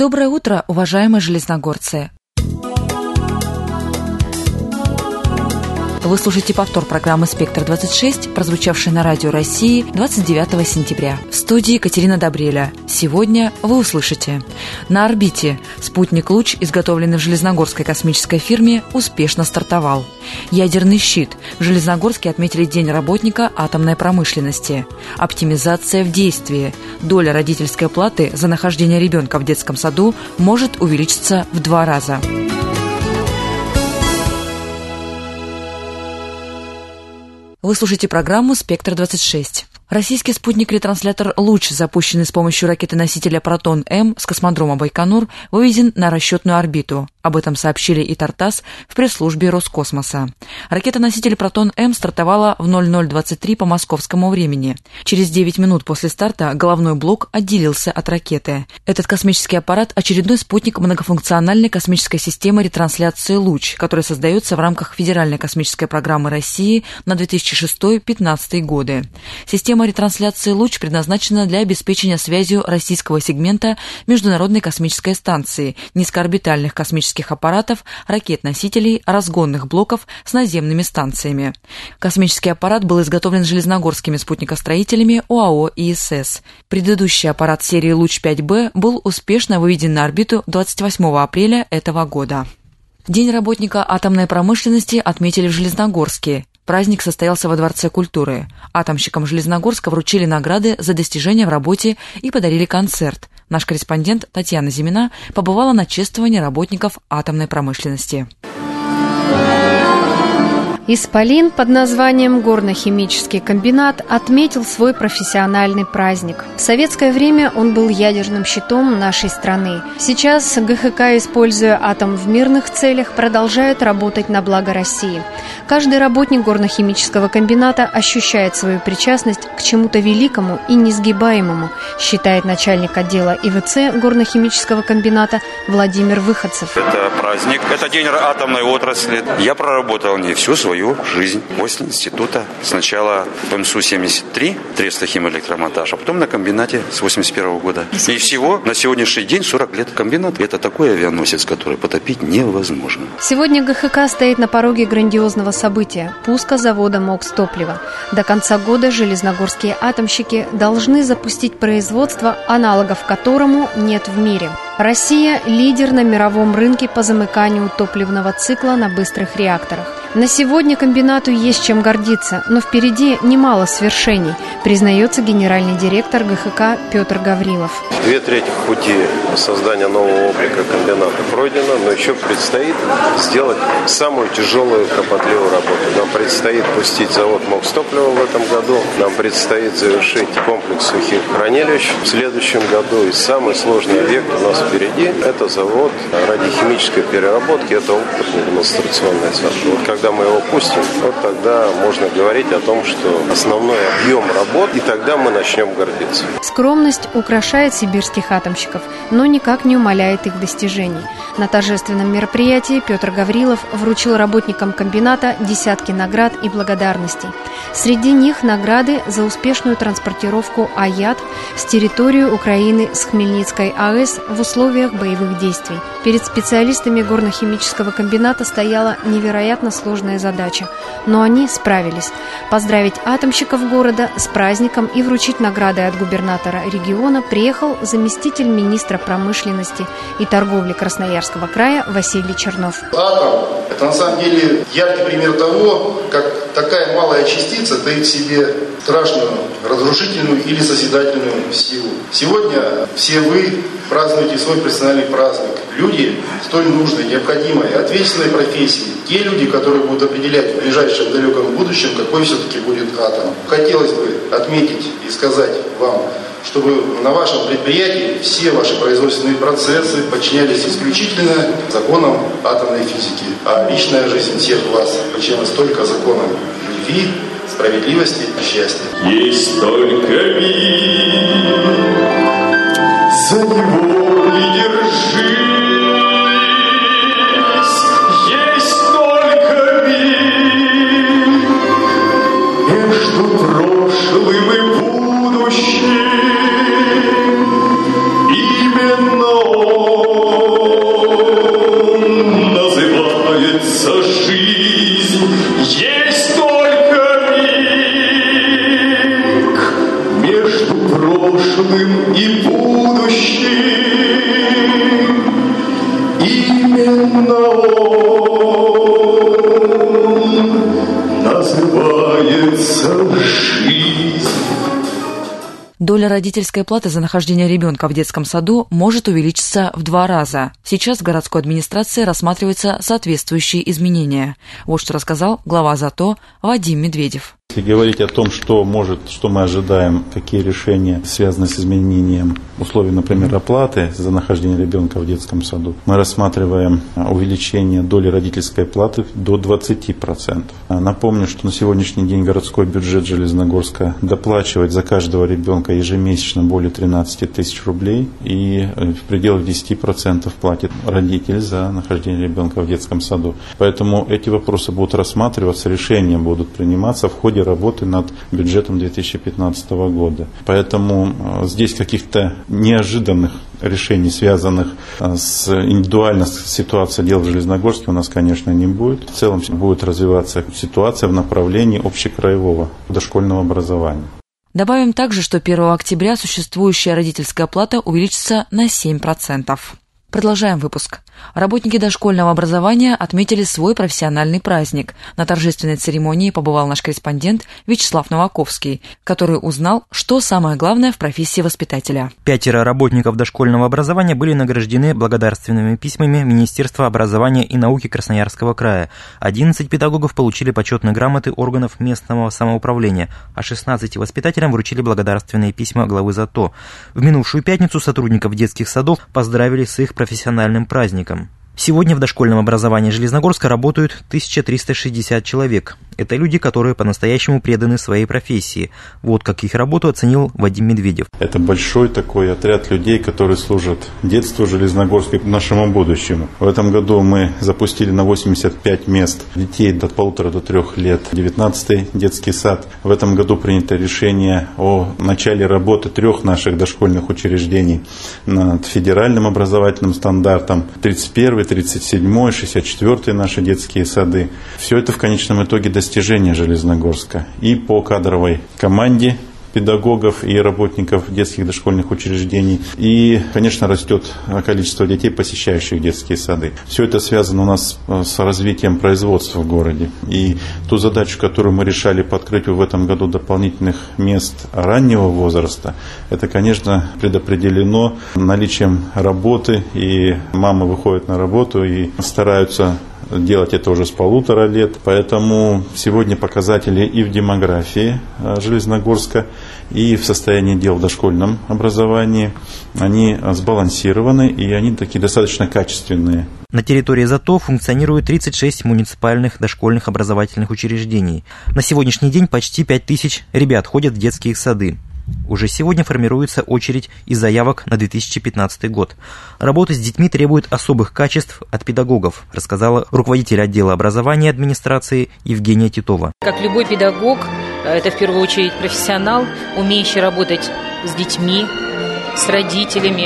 Доброе утро, уважаемые железногорцы! Вы слушаете повтор программы «Спектр-26», прозвучавшей на Радио России 29 сентября. В студии Екатерина Добреля. Сегодня вы услышите: на орбите спутник «Луч», изготовленный в железногорской космической фирме, успешно стартовал. Ядерный щит. В Железногорске отметили День работника атомной промышленности. Оптимизация в действии. Доля родительской платы за нахождение ребенка в детском саду может увеличиться в 2 раза. Вы слушаете программу «Спектр-26». Российский спутник-ретранслятор «Луч», запущенный с помощью ракеты-носителя «Протон-М» с космодрома Байконур, выведен на расчетную орбиту. Об этом сообщили и ТАРТАСС в пресс-службе Роскосмоса. Ракета-носитель «Протон-М» стартовала в 00:23 по московскому времени. Через 9 минут после старта головной блок отделился от ракеты. Этот космический аппарат – очередной спутник многофункциональной космической системы ретрансляции «Луч», который создается в рамках Федеральной космической программы России на 2006-2015 годы. Система ретрансляции «Луч» предназначена для обеспечения связью российского сегмента Международной космической станции, низкоорбитальных космических аппаратов, ракет-носителей, разгонных блоков с наземными станциями. Космический аппарат был изготовлен железногорскими спутникостроителями ОАО «ИСС». Предыдущий аппарат серии «Луч-5Б» был успешно выведен на орбиту 28 апреля этого года. День работника атомной промышленности отметили в Железногорске. Праздник состоялся во Дворце культуры. Атомщикам Железногорска вручили награды за достижения в работе и подарили концерт. Наш корреспондент Татьяна Зимина побывала на чествовании работников атомной промышленности. Исполин под названием «Горно-химический комбинат» отметил свой профессиональный праздник. В советское время он был ядерным щитом нашей страны. Сейчас ГХК, используя атом в мирных целях, продолжает работать на благо России. Каждый работник горно-химического комбината ощущает свою причастность к чему-то великому и несгибаемому, считает начальник отдела ИВЦ горно-химического комбината Владимир Выходцев. Это праздник, это день атомной отрасли. Я проработал не всю свою жизнь после института. Сначала в МСУ-73, Треста химэлектромонтаж, а потом на комбинате с 81 года. И всего на сегодняшний день 40 лет комбинат. Это такой авианосец, который потопить невозможно. Сегодня ГХК стоит на пороге грандиозного события – пуска завода МОКС топлива. До конца года железногорские атомщики должны запустить производство, аналогов которому нет в мире. Россия – лидер на мировом рынке по замыканию топливного цикла на быстрых реакторах. На сегодня комбинату есть чем гордиться, но впереди немало свершений, признается генеральный директор ГХК Петр Гаврилов. 2/3 пути создания нового облика комбината пройдено, но еще предстоит сделать самую тяжелую, кропотливую работу. Нам предстоит пустить завод МОКС топлива в этом году, нам предстоит завершить комплекс сухих хранилищ в следующем году. И самый сложный объект у нас впереди – это завод радиохимической переработки, это опытный демонстрационный цех. Вот когда мы его пустим, вот тогда можно говорить о том, что основной объем работ, и тогда мы начнем гордиться. Скромность украшает сибирских атомщиков, но никак не умаляет их достижений. На торжественном мероприятии Петр Гаврилов вручил работникам комбината десятки наград и благодарностей. Среди них награды за успешную транспортировку АЯТ с территории Украины с Хмельницкой АЭС в условиях боевых действий. Перед специалистами горно-химического комбината стояла невероятно сложная задача, но они справились. Поздравить атомщиков города с праздником и вручить награды от губернатора региона приехал заместитель министра промышленности и торговли Красноярского края Василий Чернов. Атом – это на самом деле яркий пример того, как такая малая частица таит в себе страшную, разрушительную или созидательную силу. Сегодня все вы празднуете свой профессиональный праздник. Люди столь нужной, необходимой, ответственной профессии. Те люди, которые будут определять в ближайшем далеком будущем, какой все-таки будет атом. Хотелось бы отметить и сказать вам, чтобы на вашем предприятии все ваши производственные процессы подчинялись исключительно законам атомной физики. А личная жизнь всех вас подчинялась только законам любви, справедливости и счастья. Есть только мир, за него не держись. Есть только мир, между прошлым и будущим. Именно называется жизнь. Доля родительской платы за нахождение ребенка в детском саду может увеличиться в 2 раза. Сейчас в городской администрации рассматриваются соответствующие изменения. Вот что рассказал глава ЗАТО Вадим Медведев. Если говорить о том, что мы ожидаем, какие решения связаны с изменением условий, например, оплаты за нахождение ребенка в детском саду, мы рассматриваем увеличение доли родительской платы до 20%. Напомню, что на сегодняшний день городской бюджет Железногорска доплачивает за каждого ребенка ежемесячно более 13 тысяч рублей, и в пределах 10% платит родитель за нахождение ребенка в детском саду. Поэтому эти вопросы будут рассматриваться, решения будут приниматься в ходе работы над бюджетом 2015 года. Поэтому здесь каких-то неожиданных решений, связанных с индивидуальной ситуацией дел в Железногорске, у нас, конечно, не будет. В целом будет развиваться ситуация в направлении общекраевого дошкольного образования. Добавим также, что 1 октября существующая родительская плата увеличится на 7%. Продолжаем выпуск. Работники дошкольного образования отметили свой профессиональный праздник. На торжественной церемонии побывал наш корреспондент Вячеслав Новаковский, который узнал, что самое главное в профессии воспитателя. 5 работников дошкольного образования были награждены благодарственными письмами Министерства образования и науки Красноярского края. 11 педагогов получили почетные грамоты органов местного самоуправления, а 16 воспитателям вручили благодарственные письма главы ЗАТО. В минувшую пятницу сотрудников детских садов поздравили с их профессиональным праздником. Сегодня в дошкольном образовании Железногорска работают 1360 человек. Это люди, которые по-настоящему преданы своей профессии. Вот как их работу оценил Вадим Медведев. Это большой такой отряд людей, которые служат детству Железногорска, нашему будущему. В этом году мы запустили на 85 мест детей от 1,5 до 3 лет 19-й детский сад. В этом году принято решение о начале работы 3 наших дошкольных учреждений над федеральным образовательным стандартом. 31-й, 37-й, 64-й наши детские сады. Все это в конечном итоге достижения Железногорска. И по кадровой команде педагогов и работников детских дошкольных учреждений. И, конечно, растет количество детей, посещающих детские сады. Все это связано у нас с развитием производства в городе. И ту задачу, которую мы решали по открытию в этом году дополнительных мест раннего возраста, это, конечно, предопределено наличием работы. И мамы выходят на работу и стараются делать это уже с 1,5 лет. Поэтому сегодня показатели и в демографии Железногорска, и в состоянии дел в дошкольном образовании, они сбалансированы, и они такие достаточно качественные. На территории ЗАТО функционирует 36 муниципальных дошкольных образовательных учреждений. На сегодняшний день почти 5000 ребят ходят в детские сады. Уже сегодня формируется очередь из заявок на 2015 год. Работа с детьми требует особых качеств от педагогов, рассказала руководитель отдела образования администрации Евгения Титова. Как любой педагог, это в первую очередь профессионал, умеющий работать с детьми, с родителями.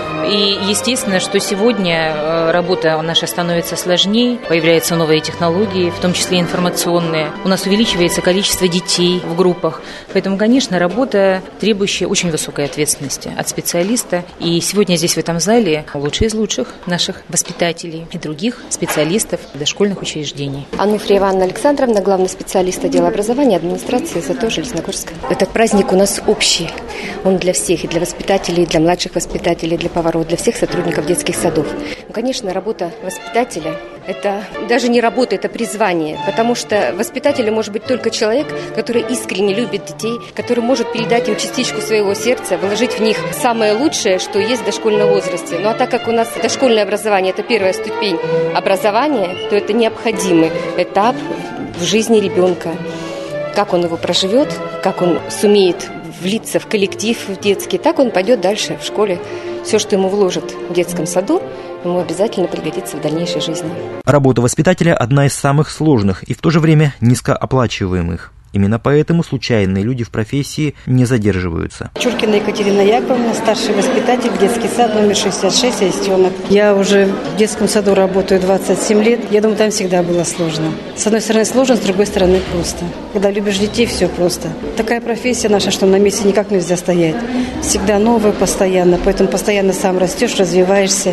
И естественно, что сегодня работа наша становится сложнее, появляются новые технологии, в том числе информационные. У нас увеличивается количество детей в группах. Поэтому, конечно, работа, требующая очень высокой ответственности от специалиста. И сегодня здесь, в этом зале, лучшие из лучших наших воспитателей и других специалистов дошкольных учреждений. Ануфриева Анна Александровна, главный специалист отдела образования администрации ЗАТО Железногорска. Этот праздник у нас общий. Он для всех, и для воспитателей, и для младших воспитателей, для поваров, для всех сотрудников детских садов. Конечно, работа воспитателя – это даже не работа, это призвание, потому что воспитателем может быть только человек, который искренне любит детей, который может передать им частичку своего сердца, вложить в них самое лучшее, что есть в дошкольном возрасте. Ну а так как у нас дошкольное образование – это первая ступень образования, то это необходимый этап в жизни ребенка. Как он его проживет, как он сумеет влиться в коллектив детский, так он пойдет дальше в школе. Все, что ему вложат в детском саду, ему обязательно пригодится в дальнейшей жизни. Работа воспитателя – одна из самых сложных и в то же время низкооплачиваемых. Именно поэтому случайные люди в профессии не задерживаются. Чуркина Екатерина Яковлевна, старший воспитатель, детский сад номер 66, Аистенок. Я уже в детском саду работаю 27 лет. Я думаю, там всегда было сложно. С одной стороны сложно, с другой стороны просто. Когда любишь детей, все просто. Такая профессия наша, что на месте никак нельзя стоять. Всегда новое, постоянно. Поэтому постоянно сам растешь, развиваешься.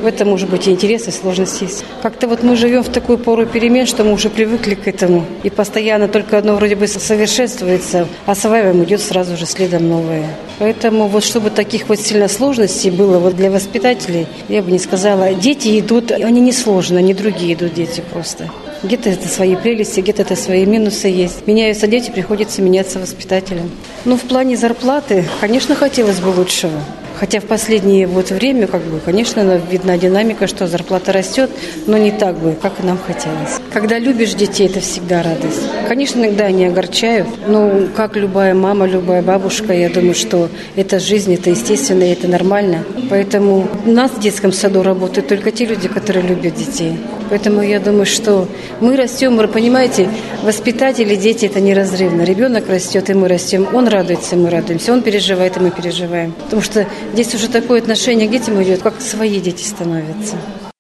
В этом может быть и интерес, и сложность есть. Как-то вот мы живем в такую пору перемен, что мы уже привыкли к этому. И постоянно только одно вроде бы совершенствуется, а с вами идет сразу же следом новое. Поэтому вот чтобы таких вот сильно сложностей было вот для воспитателей, я бы не сказала. Дети идут, они не сложно, не другие идут дети просто. Где-то это свои прелести, где-то это свои минусы есть. Меняются дети, приходится меняться воспитателям. В плане зарплаты, конечно, хотелось бы лучшего. Хотя в последнее время, конечно, видна динамика, что зарплата растет, но не так бы, как и нам хотелось. Когда любишь детей, это всегда радость. Конечно, иногда они огорчают, но как любая мама, любая бабушка, я думаю, что это жизнь, это естественно, и это нормально. Поэтому у нас в детском саду работают только те люди, которые любят детей. Поэтому я думаю, что мы растем, вы понимаете, воспитатели, дети – это неразрывно. Ребенок растет, и мы растем, он радуется, и мы радуемся, он переживает, и мы переживаем. Потому что здесь уже такое отношение к детям идет, как свои дети становятся.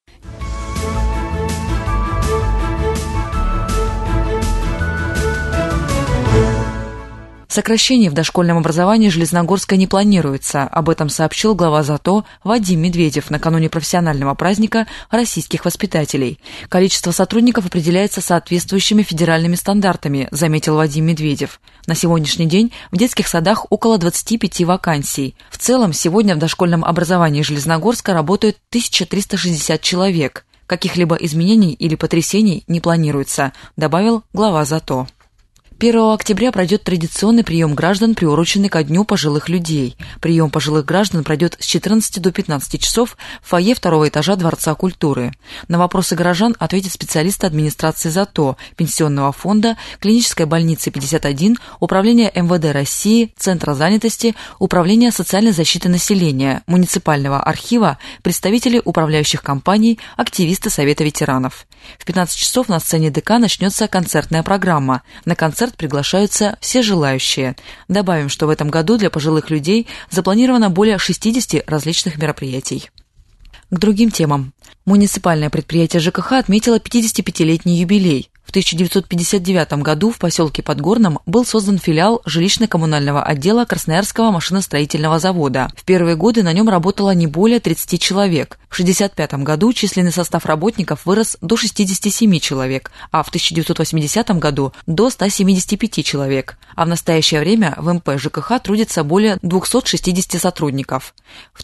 Сокращений в дошкольном образовании Железногорска не планируется. Об этом сообщил глава ЗАТО Вадим Медведев накануне профессионального праздника российских воспитателей. Количество сотрудников определяется соответствующими федеральными стандартами, заметил Вадим Медведев. На сегодняшний день в детских садах около 25 вакансий. В целом, сегодня в дошкольном образовании Железногорска работают 1360 человек. Каких-либо изменений или потрясений не планируется, добавил глава ЗАТО. 1 октября пройдет традиционный прием граждан, приуроченный ко Дню пожилых людей. Прием пожилых граждан пройдет с 14 до 15 часов в фойе 2-го этажа Дворца культуры. На вопросы горожан ответят специалисты администрации ЗАТО, Пенсионного фонда, Клинической больницы 51, Управления МВД России, Центра занятости, Управления социальной защиты населения, Муниципального архива, представители управляющих компаний, активисты Совета ветеранов. В 15 часов на сцене ДК начнется концертная программа. На концерт приглашаются все желающие. Добавим, что в этом году для пожилых людей запланировано более 60 различных мероприятий. К другим темам. Муниципальное предприятие ЖКХ отметило 55-летний юбилей. В 1959 году в поселке Подгорном был создан филиал жилищно-коммунального отдела Красноярского машиностроительного завода. В первые годы на нем работало не более 30 человек. В 1965 году численный состав работников вырос до 67 человек, а в 1980 году до 175 человек. А в настоящее время в МП ЖКХ трудится более 260 сотрудников. В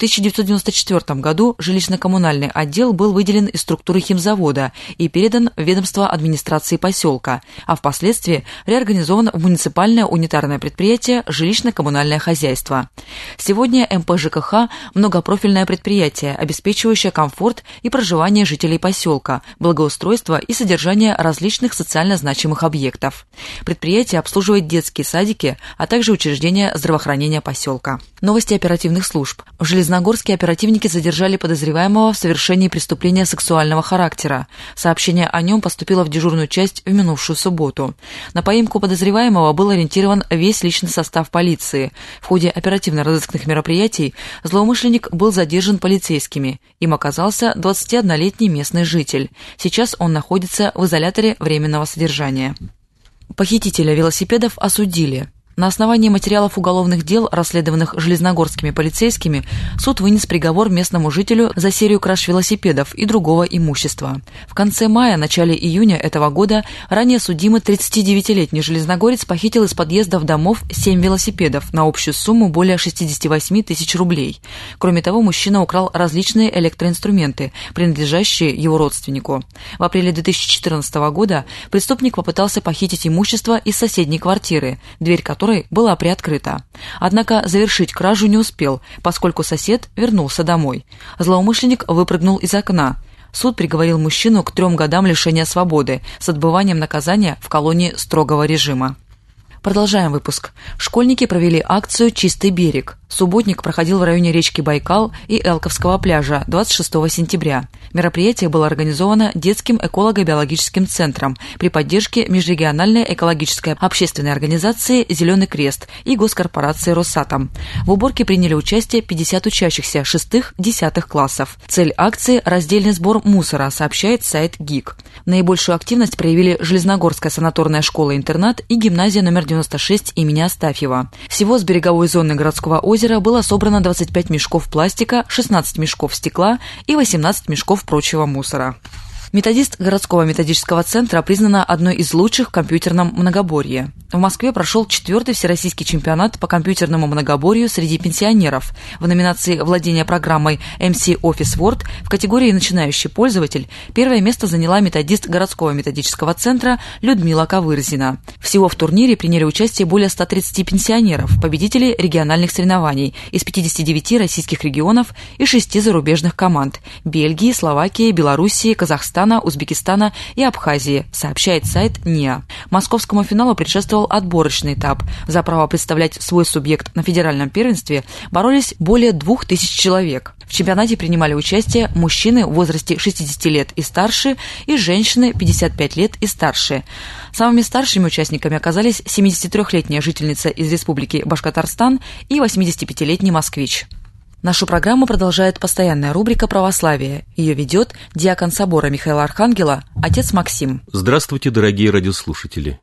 1994 году жилищно-коммунальный отдел был выделен из структуры химзавода и передан в ведомство администрации поселка, а впоследствии реорганизован в муниципальное унитарное предприятие «Жилищно-коммунальное хозяйство». Сегодня МП ЖКХ – многопрофильное предприятие, обеспечивающее комфорт и проживание жителей поселка, благоустройство и содержание различных социально значимых объектов. Предприятие обслуживает детские садики, а также учреждения здравоохранения поселка. Новости оперативных служб. В Железногорске оперативники задержали подозреваемого в совершении преступления сексуального характера. Сообщение о нем поступило в дежурную часть в минувшую субботу. На поимку подозреваемого был ориентирован весь личный состав полиции. В ходе оперативно-розыскных мероприятий злоумышленник был задержан полицейскими. Им оказался 21-летний местный житель. Сейчас он находится в изоляторе временного содержания. Похитителя велосипедов осудили. На основании материалов уголовных дел, расследованных железногорскими полицейскими, суд вынес приговор местному жителю за серию краж велосипедов и другого имущества. В конце мая, начале июня этого года ранее судимый 39-летний железногорец похитил из подъездов домов 7 велосипедов на общую сумму более 68 тысяч рублей. Кроме того, мужчина украл различные электроинструменты, принадлежащие его родственнику. В апреле 2014 года преступник попытался похитить имущество из соседней квартиры, дверь которой была приоткрыта. Однако завершить кражу не успел, поскольку сосед вернулся домой. Злоумышленник выпрыгнул из окна. Суд приговорил мужчину к 3 годам лишения свободы с отбыванием наказания в колонии строгого режима. Продолжаем выпуск. Школьники провели акцию «Чистый берег». Субботник проходил в районе речки Байкал и Элковского пляжа 26 сентября. Мероприятие было организовано детским эколого-биологическим центром при поддержке межрегиональной экологической общественной организации «Зеленый крест» и госкорпорации «Росатом». В уборке приняли участие 50 учащихся 6-10 классов. Цель акции – раздельный сбор мусора, сообщает сайт ГИК. Наибольшую активность проявили Железногорская санаторная школа-интернат и гимназия номер 95 96 имени Астафьева. Всего с береговой зоны городского озера было собрано 25 мешков пластика, 16 мешков стекла и 18 мешков прочего мусора. Методист городского методического центра признана одной из лучших в компьютерном многоборье. В Москве прошел 4-й всероссийский чемпионат по компьютерному многоборью среди пенсионеров. В номинации «Владение программой MC Office Word» в категории «Начинающий пользователь» первое место заняла методист городского методического центра Людмила Ковырзина. Всего в турнире приняли участие более 130 пенсионеров, победителей региональных соревнований из 59 российских регионов и 6 зарубежных команд – Бельгии, Словакии, Белоруссии, Казахстана, Узбекистана и Абхазии, сообщает сайт НИА. Московскому финалу предшествовал отборочный этап. За право представлять свой субъект на федеральном первенстве боролись более 2000 человек. В чемпионате принимали участие мужчины в возрасте 60 лет и старше и женщины 55 лет и старше. Самыми старшими участниками оказались 73-летняя жительница из Республики Башкортостан и 85-летний москвич. Нашу программу продолжает постоянная рубрика «Православие». Ее ведет диакон собора Михаила Архангела, отец Максим. Здравствуйте, дорогие радиослушатели.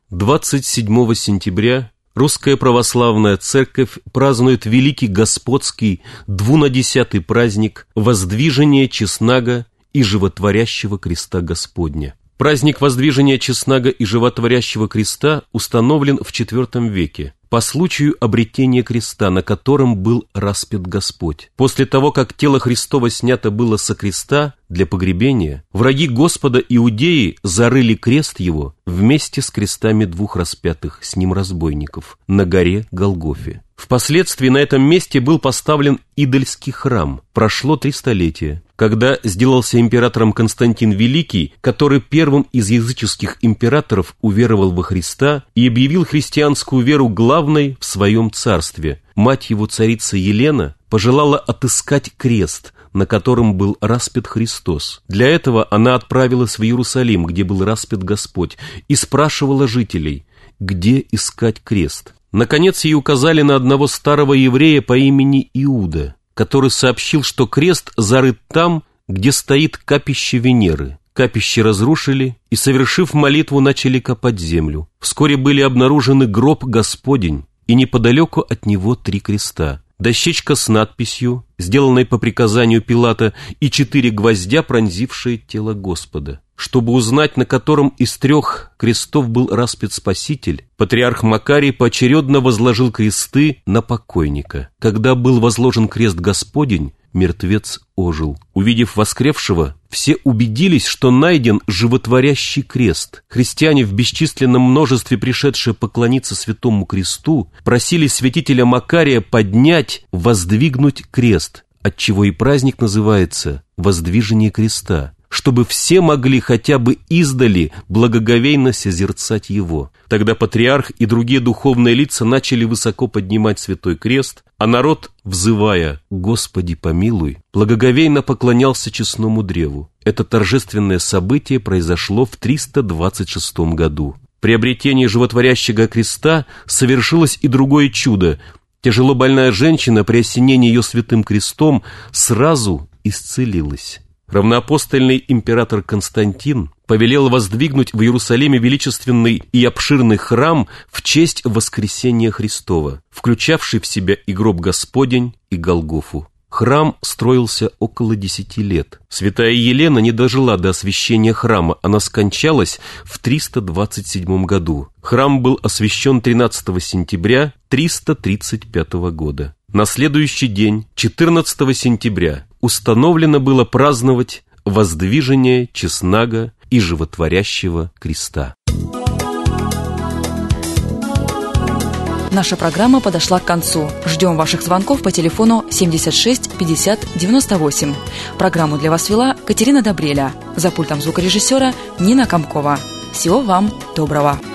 27 сентября Русская Православная Церковь празднует Великий Господский 210-й праздник Воздвижения Честнага и Животворящего Креста Господня. Праздник Воздвижения Честнага и Животворящего Креста установлен в IV веке по случаю обретения креста, на котором был распят Господь. После того, как тело Христово снято было со креста для погребения, враги Господа Иудеи зарыли крест его вместе с крестами двух распятых с ним разбойников на горе Голгофе. Впоследствии на этом месте был поставлен идольский храм. Прошло 3 столетия, когда сделался императором Константин Великий, который первым из языческих императоров уверовал во Христа и объявил христианскую веру главной в своем царстве. Мать его, царица Елена, пожелала отыскать крест, на котором был распят Христос. Для этого она отправилась в Иерусалим, где был распят Господь, и спрашивала жителей, где искать крест. Наконец ей указали на одного старого еврея по имени Иуда, который сообщил, что крест зарыт там, где стоит капище Венеры. Капище разрушили и, совершив молитву, начали копать землю. Вскоре были обнаружены гроб Господень и неподалеку от него 3 креста. Дощечка с надписью, сделанной по приказанию Пилата, и 4 гвоздя, пронзившие тело Господа. Чтобы узнать, на котором из 3 крестов был распят Спаситель, патриарх Макарий поочередно возложил кресты на покойника. Когда был возложен крест Господень, мертвец ожил. Увидев воскресшего, все убедились, что найден животворящий крест. Христиане, в бесчисленном множестве пришедшие поклониться святому кресту, просили святителя Макария поднять, воздвигнуть крест, отчего и праздник называется «Воздвижение креста», чтобы все могли хотя бы издали благоговейно созерцать его. Тогда патриарх и другие духовные лица начали высоко поднимать святой крест, а народ, взывая «Господи, помилуй», благоговейно поклонялся честному древу. Это торжественное событие произошло в 326 году. При обретении животворящего креста совершилось и другое чудо. Тяжело больная женщина при осенении ее святым крестом сразу исцелилась. Равноапостольный император Константин повелел воздвигнуть в Иерусалиме величественный и обширный храм в честь воскресения Христова, включавший в себя и гроб Господень, и Голгофу. Храм строился около 10 лет. Святая Елена не дожила до освящения храма, она скончалась в 327 году. Храм был освящен 13 сентября 335 года. На следующий день, 14 сентября, установлено было праздновать воздвижение Честнага и Животворящего креста. Наша программа подошла к концу. Ждем ваших звонков по телефону 76 50 98. Программу для вас вела Катерина Добреля. За пультом звукорежиссера Нина Комкова. Всего вам доброго.